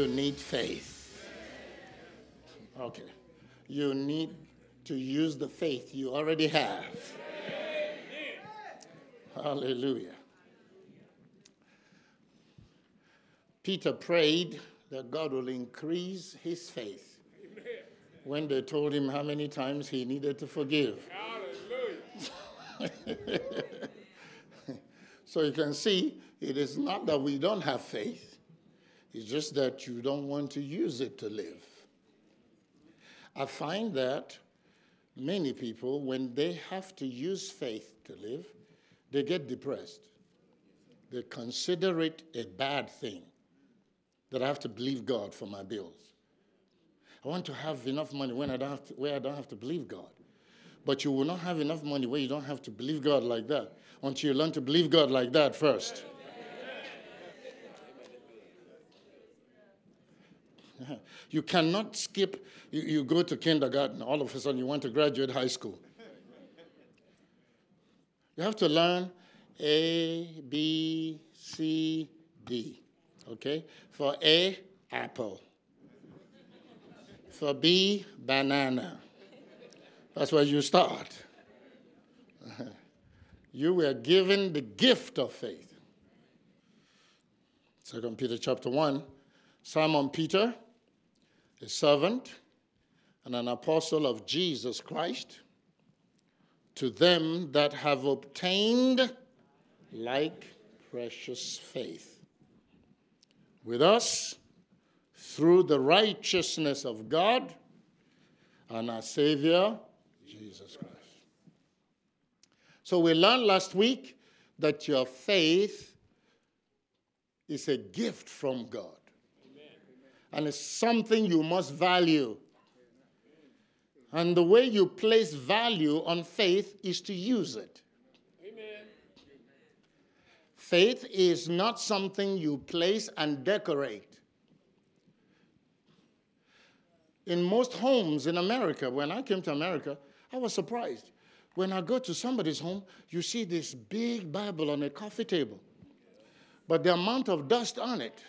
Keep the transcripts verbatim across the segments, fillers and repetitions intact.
need faith. Okay. You need to use the faith you already have. Hallelujah. Peter prayed that God will increase his faith when they told him how many times he needed to forgive. Hallelujah. So you can see, it is not that we don't have faith. It's just that you don't want to use it to live. I find that many people, when they have to use faith to live, they get depressed. They consider it a bad thing that I have to believe God for my bills. I want to have enough money when I don't have to, where I don't have to believe God. But you will not have enough money where you don't have to believe God like that until you learn to believe God like that first. You cannot skip, you, you go to kindergarten, all of a sudden you want to graduate high school. You have to learn A, B, C, D. Okay? For A, apple. For B, banana. That's where you start. You were given the gift of faith. Second Peter chapter one, Simon Peter, a servant and an apostle of Jesus Christ, to them that have obtained like precious faith with us through the righteousness of God and our Savior, Jesus Christ. So we learned last week that your faith is a gift from God. Amen. And it's something you must value. And the way you place value on faith is to use it. Amen. Faith is not something you place and decorate. In most homes in America, when I came to America, I was surprised. When I go to somebody's home, you see this big Bible on a coffee table. But the amount of dust on it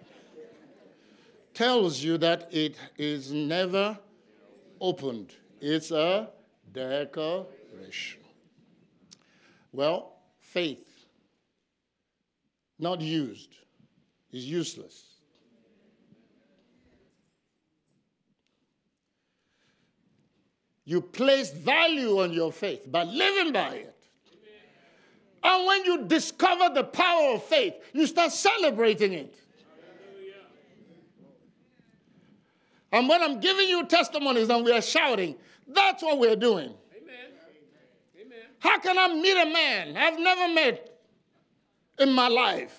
tells you that it is never opened. It's a decoration. Well, faith, not used, is useless. You place value on your faith by living by it. And when you discover the power of faith, you start celebrating it. And when I'm giving you testimonies and we are shouting, that's what we're doing. Amen. Amen. How can I meet a man I've never met in my life?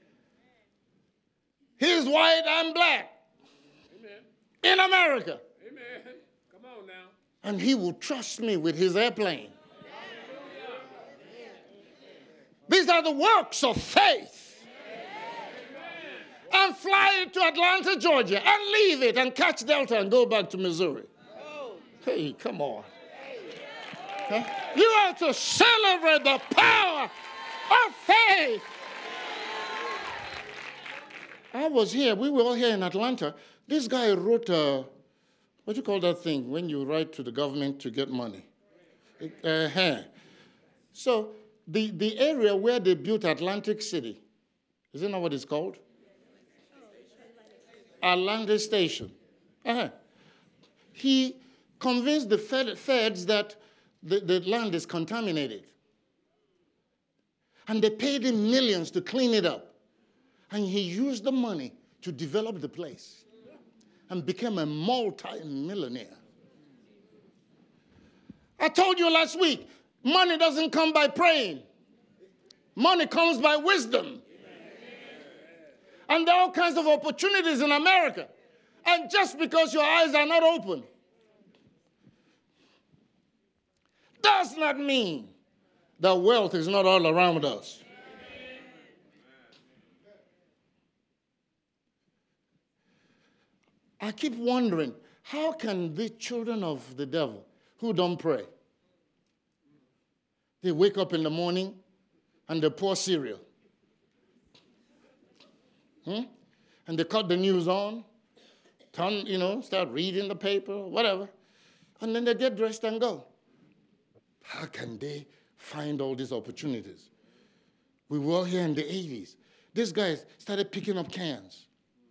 He's white, I'm black. Amen. In America. Amen. Come on now. And he will trust me with his airplane. These are the works of faith. And fly to Atlanta, Georgia, and leave it and catch Delta and go back to Missouri. Hey, come on. Huh? You have to celebrate the power of faith. I was here. We were all here in Atlanta. This guy wrote a, what do you call that thing when you write to the government to get money? Uh-huh. So the, the area where they built Atlantic City, isn't that what it's called? Atlantic Station. Uh-huh. He convinced the fed, feds that the, the land is contaminated. And they paid him millions to clean it up. And he used the money to develop the place and became a multi-millionaire. I told you last week, money doesn't come by praying. Money comes by wisdom. And there are all kinds of opportunities in America. And just because your eyes are not open does not mean that wealth is not all around us. I keep wondering, how can the children of the devil who don't pray, they wake up in the morning and they pour cereal? Hmm? and they cut the news on, turn, you know, start reading the paper, whatever, and then they get dressed and go. How can they find all these opportunities? We were all here in the eighties. These guys started picking up cans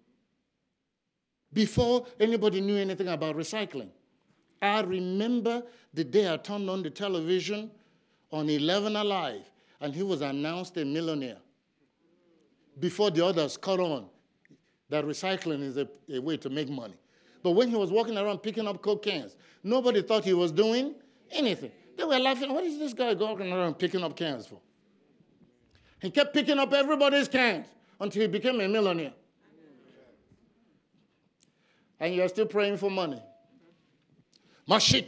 before anybody knew anything about recycling. I remember the day I turned on the television on eleven Alive, and he was announced a millionaire before the others caught on that recycling is a, a way to make money. But when he was walking around picking up Coke cans, nobody thought he was doing anything. They were laughing, what is this guy going around picking up cans for? He kept picking up everybody's cans until he became a millionaire. And you're still praying for money. Money,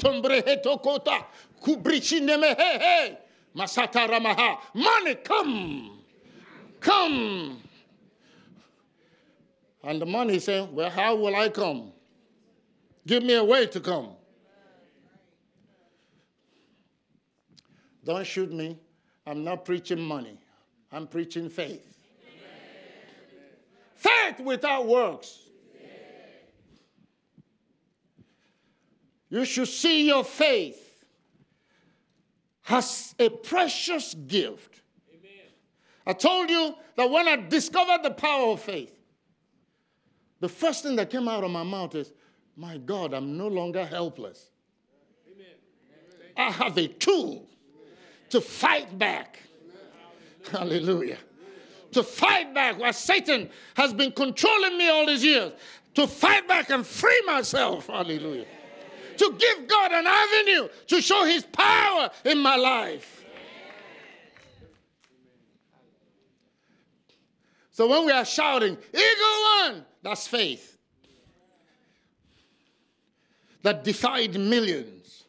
come. Come. And the money is saying, well, how will I come? Give me a way to come. Don't shoot me. I'm not preaching money. I'm preaching faith. Amen. Faith without works. Amen. You should see your faith as a precious gift. Amen. I told you that when I discovered the power of faith, the first thing that came out of my mouth is, my God, I'm no longer helpless. Amen. I have a tool to fight back. Hallelujah. To fight back where Satan has been controlling me all these years. To fight back and free myself. Hallelujah. To give God an avenue to show his power in my life. So when we are shouting, Eagle One, that's faith. That defied millions.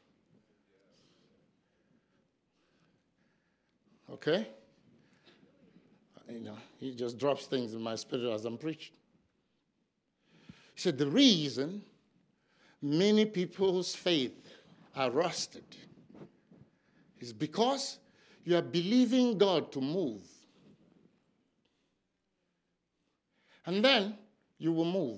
Okay? You know, he just drops things in my spirit as I'm preaching. He said, the reason many people's faith are rusted is because you are believing God to move. And then you will move.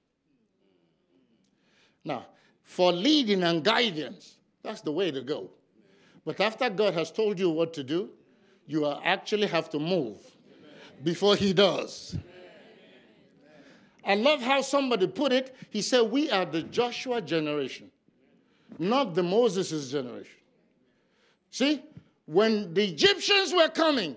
Now, for leading and guidance, that's the way to go. But after God has told you what to do, you actually have to move before he does. I love how somebody put it. He said, we are the Joshua generation, not the Moses' generation. See, when the Egyptians were coming,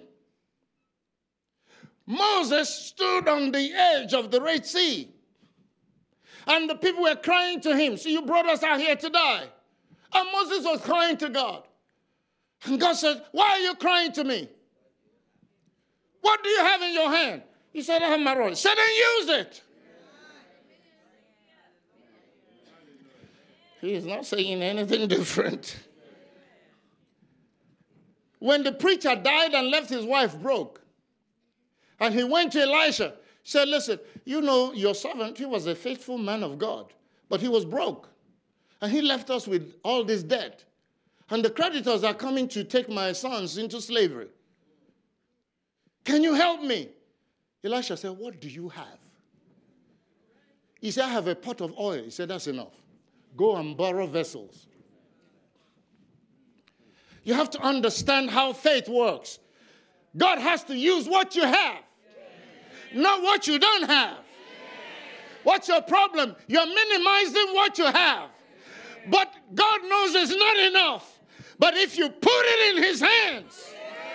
Moses stood on the edge of the Red Sea. And the people were crying to him, see, you brought us out here to die. And Moses was crying to God. And God said, why are you crying to me? What do you have in your hand? He said, I have my rod. He said, then use it. He is not saying anything different. When the preacher died and left his wife broke, and he went to Elisha, said, listen, you know your servant, he was a faithful man of God, but he was broke. And he left us with all this debt. And the creditors are coming to take my sons into slavery. Can you help me? Elisha said, what do you have? He said, I have a pot of oil. He said, that's enough. Go and borrow vessels. You have to understand how faith works. God has to use what you have, not what you don't have. What's your problem? You're minimizing what you have. But God knows it's not enough. But if you put it in his hands,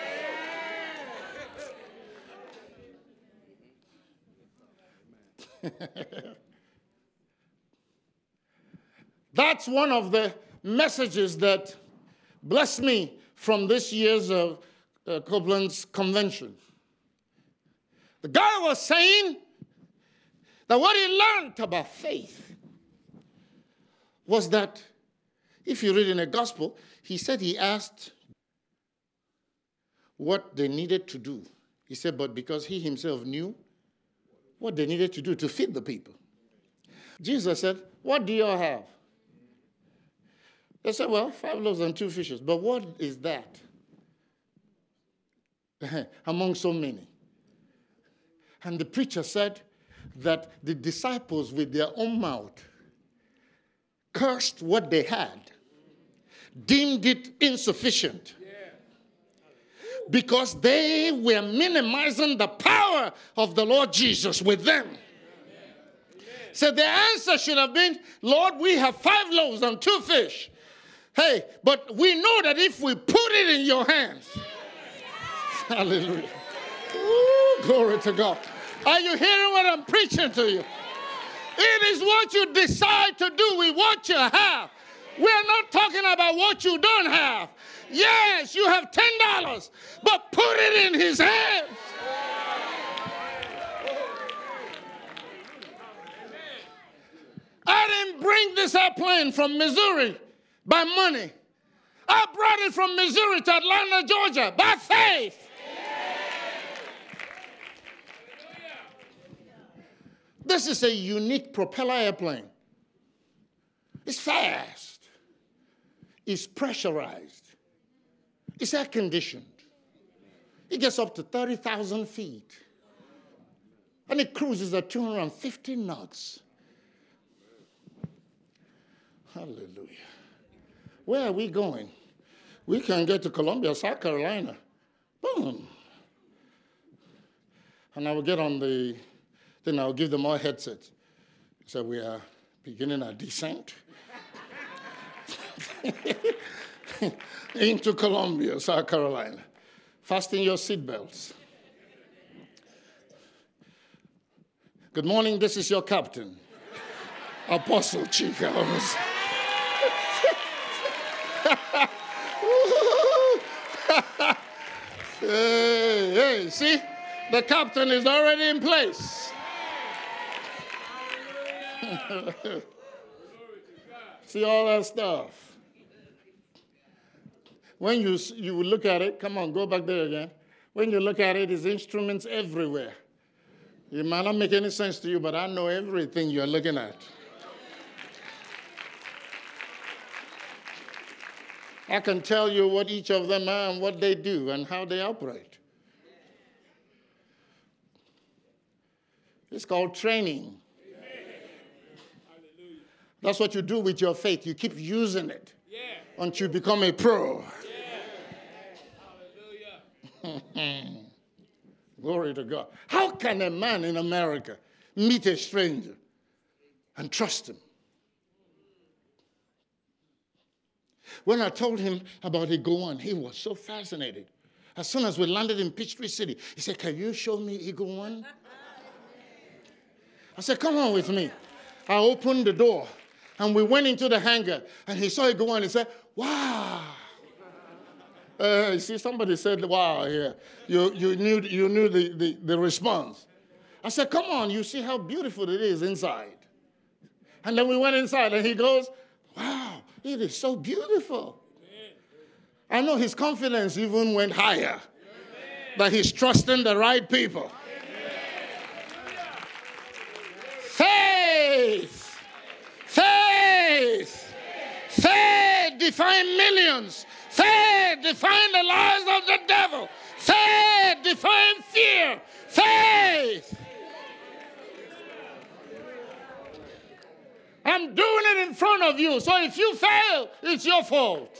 that's one of the messages that blessed me from this year's uh, uh, Copeland's convention. The guy was saying that what he learned about faith was that, if you read in the gospel, he said he asked what they needed to do. He said, but because he himself knew what they needed to do to feed the people. Jesus said, what do you all have? They said, well, five loaves and two fishes. But what is that among so many? And the preacher said, that the disciples with their own mouth cursed what they had, deemed it insufficient, because they were minimizing the power of the Lord Jesus with them. So the answer should have been, Lord, we have five loaves and two fish. Hey, but we know that if we put it in your hands, hallelujah. Ooh, glory to God. Are you hearing what I'm preaching to you? It is what you decide to do with what you have. We're not talking about what you don't have. Yes, you have ten dollars, but put it in his hands. I didn't bring this airplane from Missouri by money. I brought it from Missouri to Atlanta, Georgia by faith. This is a unique propeller airplane. It's fast. It's pressurized. It's air conditioned. It gets up to thirty thousand feet. And it cruises at two hundred fifty knots. Hallelujah. Where are we going? We can get to Columbia, South Carolina. Boom. And I will get on the, then I'll give them all headsets. So we are beginning our descent into Columbia, South Carolina. Fasten your seatbelts. Good morning, this is your captain, Apostle Chika. Hey, hey, see? The captain is already in place. See all that stuff. When you, you look at it, come on, go back there again. When you look at it, there's instruments everywhere. It might not make any sense to you, but I know everything you're looking at. I can tell you what each of them are and what they do and how they operate. It's called training. That's what you do with your faith. You keep using it until you become a pro. Glory to God. How can a man in America meet a stranger and trust him? When I told him about Eagle One, he was so fascinated. As soon as we landed in Peachtree City, he said, "Can you show me Eagle One?" I said, "Come on with me." I opened the door, and we went into the hangar, and he saw Eagle One. He said, "Wow." Uh, you see, somebody said, "Wow," here. You, you knew, you knew the, the, the response. I said, "Come on, you see how beautiful it is inside." And then we went inside, and he goes, "Wow, it is so beautiful." Amen. I know his confidence even went higher. Amen. That he's trusting the right people. Amen. Faith, faith, faith define millions. Faith define the lies of the devil. Faith define fear. Faith. I'm doing it in front of you. So if you fail, it's your fault.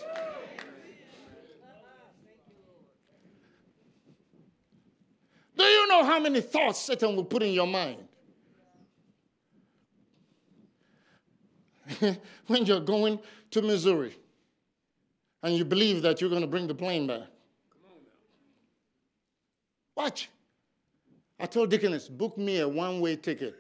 Do you know how many thoughts Satan will put in your mind? When you're going to Missouri and you believe that you're going to bring the plane back. Watch. I told Deaconess, book me a one-way ticket.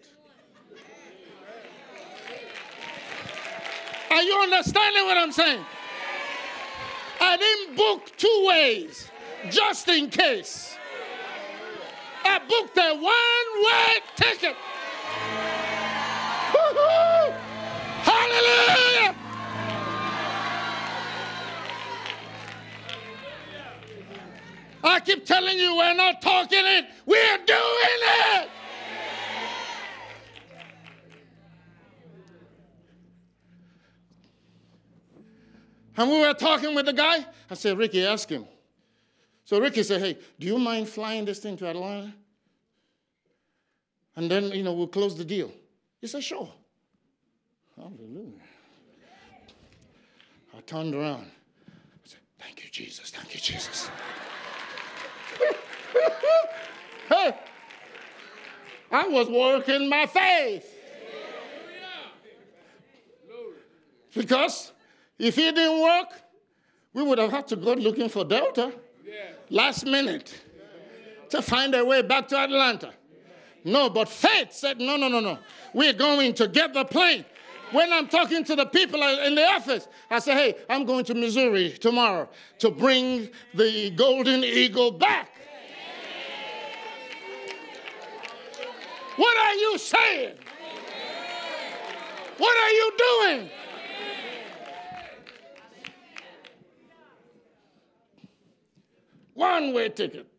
Are you understanding what I'm saying? I didn't book two ways, just in case. I booked a one-way ticket. Woo-hoo! Hallelujah! I keep telling you, we're not talking it, we're doing it. And we were talking with the guy. I said, "Ricky, ask him." So Ricky said, "Hey, do you mind flying this thing to Atlanta?" And then, you know, we'll close the deal. He said, sure. Hallelujah. I turned around. I said, thank you, Jesus. Thank you, Jesus. Hey, I was working my faith. Because if it didn't work, we would have had to go looking for Delta last minute to find a way back to Atlanta. No, but faith said, no, no, no, no. We're going to get the plane. When I'm talking to the people in the office, I say, hey, I'm going to Missouri tomorrow to bring the Golden Eagle back. What are you saying? What are you doing? One-way ticket.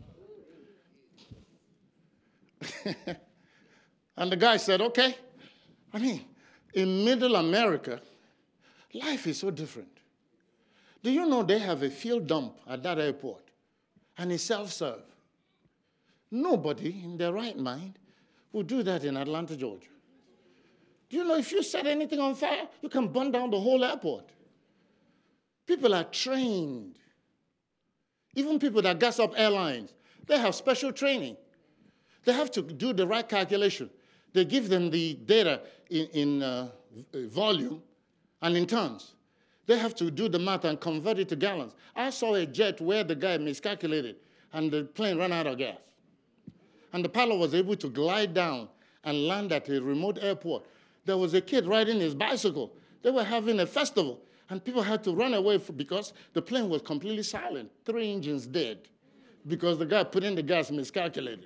And the guy said, okay. I mean, in middle America, life is so different. Do you know they have a fuel dump at that airport? And it's self-serve. Nobody in their right mind would do that in Atlanta, Georgia. Do you know if you set anything on fire, you can burn down the whole airport? People are trained. Even people that gas up airlines, they have special training. They have to do the right calculation. They give them the data in, in uh, volume and in tons. They have to do the math and convert it to gallons. I saw a jet where the guy miscalculated and the plane ran out of gas. And the pilot was able to glide down and land at a remote airport. There was a kid riding his bicycle. They were having a festival, and people had to run away because the plane was completely silent. Three engines dead because the guy put in the gas miscalculated.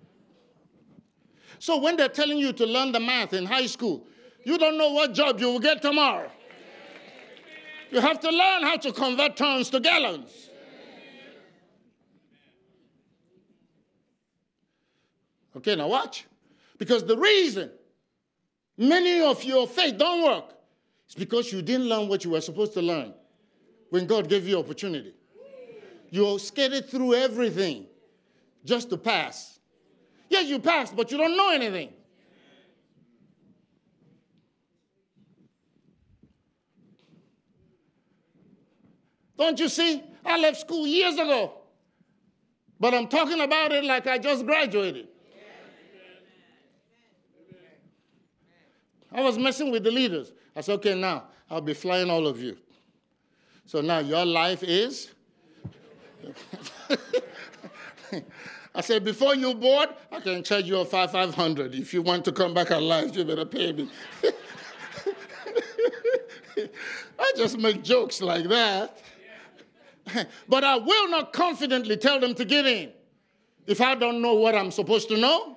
So when they're telling you to learn the math in high school, you don't know what job you will get tomorrow. You have to learn how to convert tons to gallons. Okay, now watch. Because the reason many of your faith don't work is because you didn't learn what you were supposed to learn when God gave you opportunity. You skated through everything just to pass. Yes, you passed, but you don't know anything. Don't you see? I left school years ago, but I'm talking about it like I just graduated. I was messing with the leaders. I said, okay, now I'll be flying all of you. So now your life is? I said, before you board, I can charge you a five five hundred. If you want to come back alive, you better pay me. I just make jokes like that. But I will not confidently tell them to get in if I don't know what I'm supposed to know.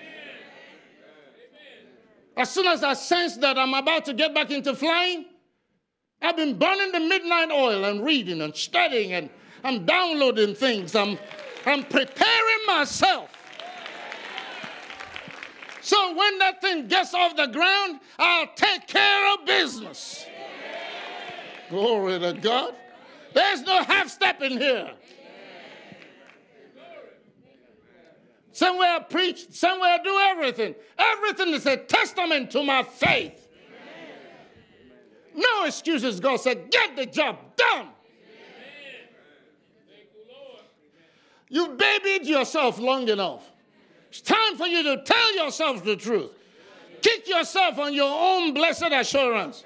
As soon as I sense that I'm about to get back into flying, I've been burning the midnight oil and reading and studying, and I'm downloading things. I'm, I'm preparing myself. So when that thing gets off the ground, I'll take care of business. Glory to God. There's no half step in here. Somewhere I preach, somewhere I do everything. Everything is a testament to my faith. Amen. No excuses. God said, get the job done. You babied yourself long enough. It's time for you to tell yourself the truth. Kick yourself on your own blessed assurance.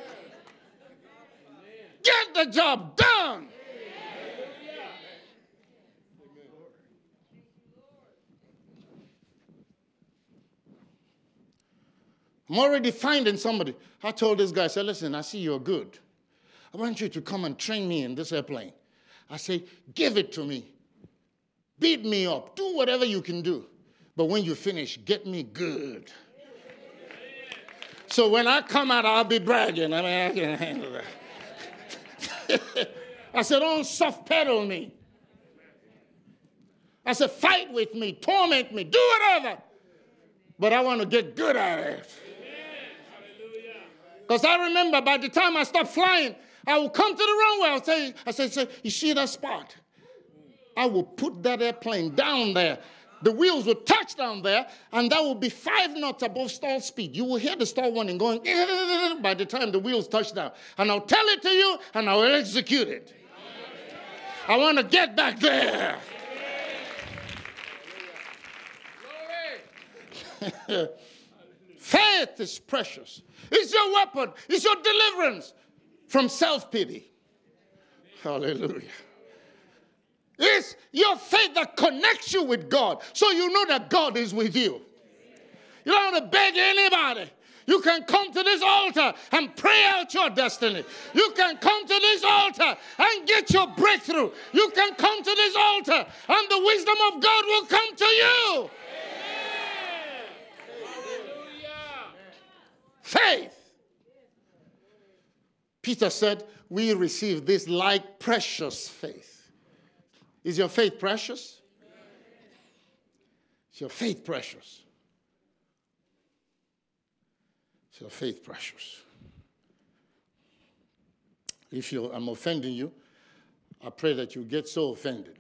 Get the job done. I'm already finding somebody. I told this guy, I said, listen, I see you're good. I want you to come and train me in this airplane. I say, give it to me. Beat me up. Do whatever you can do. But when you finish, get me good. So when I come out, I'll be bragging. I mean, I can handle that. I said, don't soft pedal me. I said, fight with me, torment me, do whatever. But I want to get good at it. Because I remember by the time I stopped flying, I would come to the runway. I would say, I said, say, you see that spot? I will put that airplane down there the wheels will touch down there, and that will be five knots above stall speed. You will hear the stall warning going by the time the wheels touch down. And I'll tell it to you, and I will execute it. I want to get back there. Faith is precious. It's your weapon. It's your deliverance from self-pity. Hallelujah. It's your faith that connects you with God, so you know that God is with you. You don't have to beg anybody. You can come to this altar and pray out your destiny. You can come to this altar and get your breakthrough. You can come to this altar and the wisdom of God will come to you. Faith. Peter said, we receive this like precious faith. Is your faith precious? Is your faith precious? Is your faith precious? If you, I'm offending you, I pray that you get so offended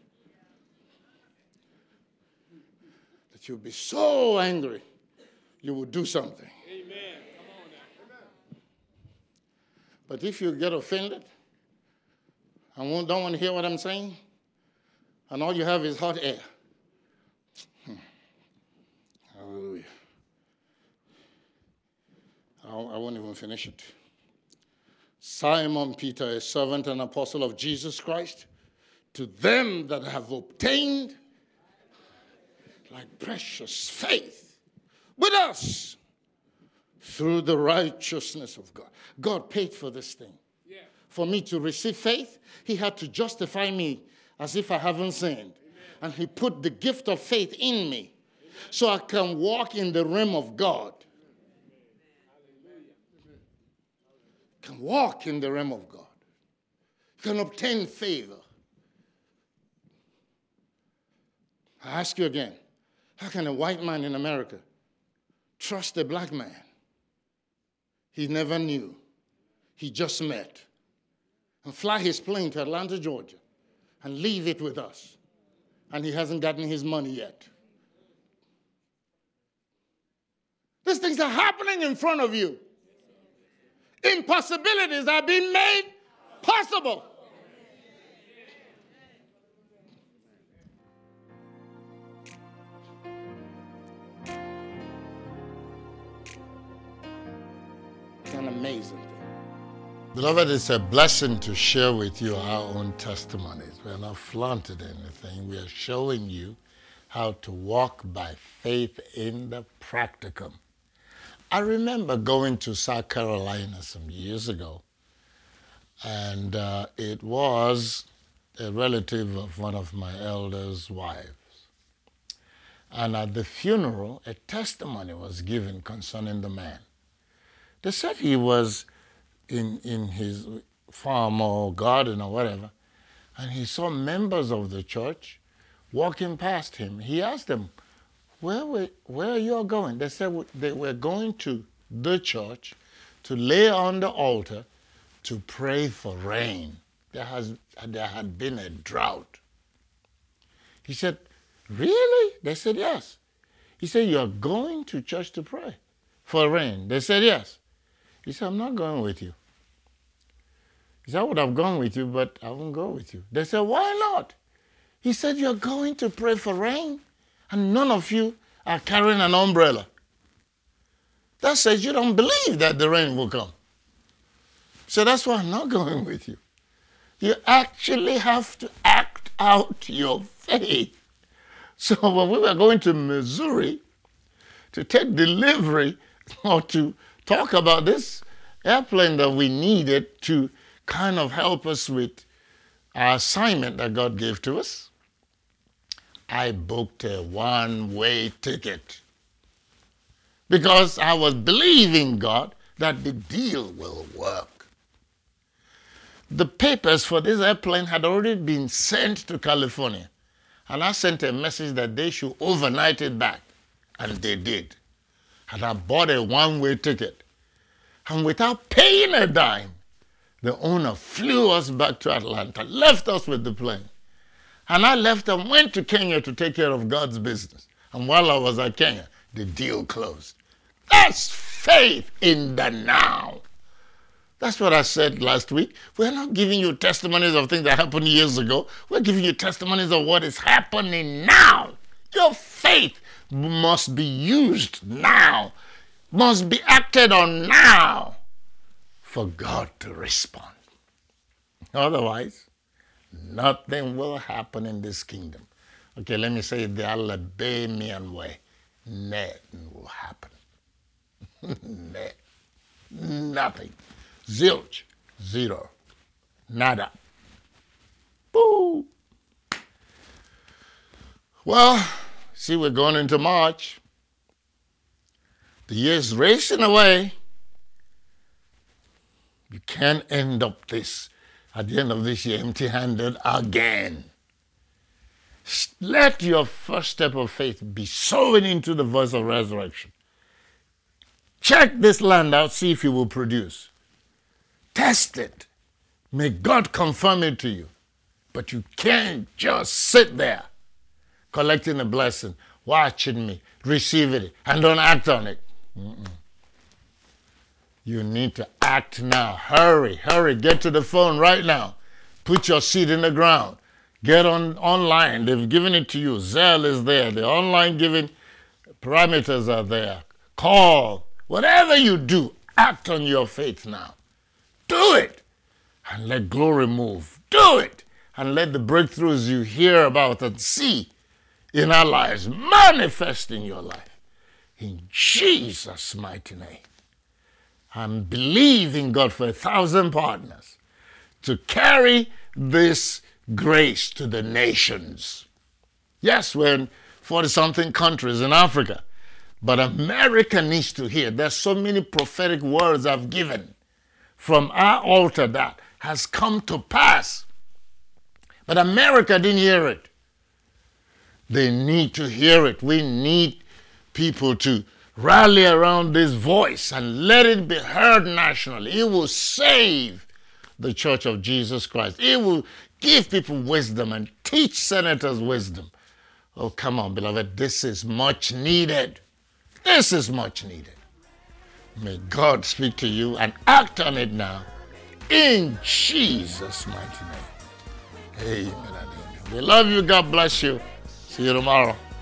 that you'll be so angry you will do something. Amen. Come on now. But if you get offended and won't, don't want to hear what I'm saying, and all you have is hot air. Hmm. Hallelujah. I, I won't even finish it. Simon Peter, a servant and apostle of Jesus Christ, to them that have obtained like precious faith with us through the righteousness of God. God paid for this thing. Yeah. For me to receive faith, he had to justify me as if I haven't sinned. Amen. And he put the gift of faith in me. Amen. So I can walk in the realm of God. Amen. Can walk in the realm of God. Can obtain favor. I ask you again, how can a white man in America trust a black man he never knew, he just met, and fly his plane to Atlanta, Georgia, and leave it with us, and he hasn't gotten his money yet? These things are happening in front of you. Impossibilities are being made possible. It's an amazing thing. Beloved, it's a blessing to share with you our own testimonies. We're not flaunting anything. We are showing you how to walk by faith in the practicum. I remember going to South Carolina some years ago, and uh, it was a relative of one of my elders' wives. And at the funeral, a testimony was given concerning the man. They said he was in, in his farm or garden or whatever, and he saw members of the church walking past him. He asked them, where, were, where are you all going? They said they were going to the church to lay on the altar to pray for rain. There, has, there had been a drought. He said, really? They said, yes. He said, you are going to church to pray for rain? They said, yes. He said, I'm not going with you. He said, I would have gone with you, but I won't go with you. They said, why not? He said, you're going to pray for rain, and none of you are carrying an umbrella. That says you don't believe that the rain will come. So that's why I'm not going with you. You actually have to act out your faith. So when we were going to Missouri to take delivery or to talk about this airplane that we needed to kind of help us with our assignment that God gave to us, I booked a one-way ticket because I was believing God that the deal will work. The papers for this airplane had already been sent to California, and I sent a message that they should overnight it back, and they did. And I bought a one-way ticket. And without paying a dime, the owner flew us back to Atlanta, left us with the plane. And I left and went to Kenya to take care of God's business. And while I was at Kenya, the deal closed. That's faith in the now. That's what I said last week. We're not giving you testimonies of things that happened years ago. We're giving you testimonies of what is happening now. Your faith must be used now, must be acted on now for God to respond. Otherwise, nothing will happen in this kingdom. Okay, let me say it the Alabamian way. Nothing will happen. Nothing. Zilch. Zero. Nada. Boo. Well, see, we're going into March. The year's racing away. You can't end up this at the end of this year empty-handed again. Let your first step of faith be sowing into the voice of resurrection. Check this land out, see if it will produce. Test it. May God confirm it to you. But you can't just sit there collecting a blessing, watching me, receive it, and don't act on it. Mm-mm. You need to act now. Hurry, hurry. Get to the phone right now. Put your seed in the ground. Get on online. They've given it to you. Zelle is there. The online giving parameters are there. Call. Whatever you do, act on your faith now. Do it. And let glory move. Do it. And let the breakthroughs you hear about and see in our lives manifest in your life. In Jesus' mighty name. I'm believing God for a thousand partners to carry this grace to the nations. Yes, we're in forty-something countries in Africa, but America needs to hear. There's so many prophetic words I've given from our altar that has come to pass, but America didn't hear it. They need to hear it. We need people to rally around this voice and let it be heard nationally. It will save the Church of Jesus Christ. It will give people wisdom and teach senators wisdom. Oh, come on, beloved. This is much needed. This is much needed. May God speak to you and act on it now. In Jesus' mighty name. Amen and amen. We love you. God bless you. See you tomorrow.